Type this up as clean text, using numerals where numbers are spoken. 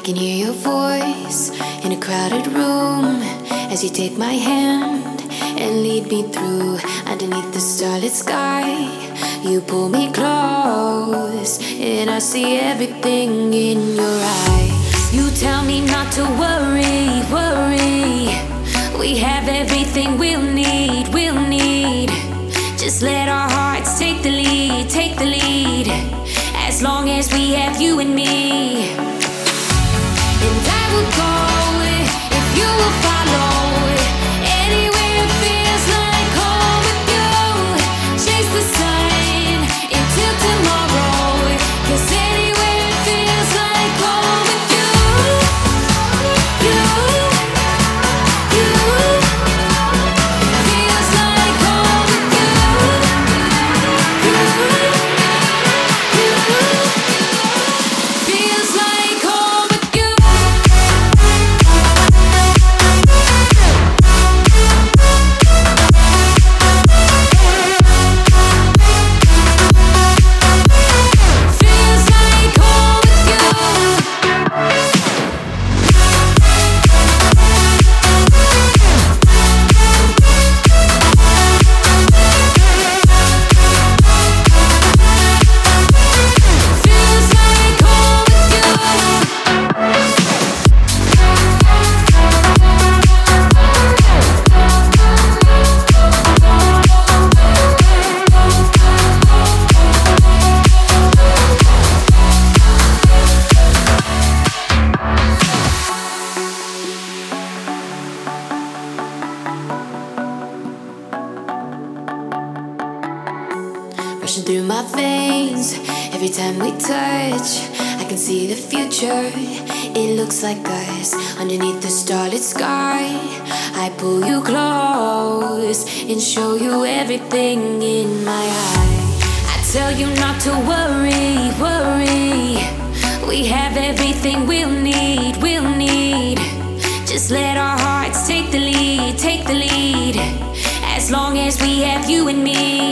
can hear your voice in a crowded room as you take my hand and lead me through underneath the starlit sky. You pull me close and I see everything in your eyes. You tell me not to worry, worry. We have everything we'll need, we'll need. Just let our hearts take the lead, take the lead. As long as we have you and me. And I will go if you will follow. Anywhere it feels like home with you. Chase the sun until tomorrow. 'Cause anywhere it feels like home with you. You feels like home with you. Feels like home with you. Feels like home with you. Feels like home with you. Rushing through my veins every time we touch. I can see the future. It looks like us underneath the starlit sky. I pull you close and show you everything in my eyes. I tell you not to worry, worry. We have everything we'll need, we'll need. Just let our hearts take the lead, take the lead. As long as we have you and me.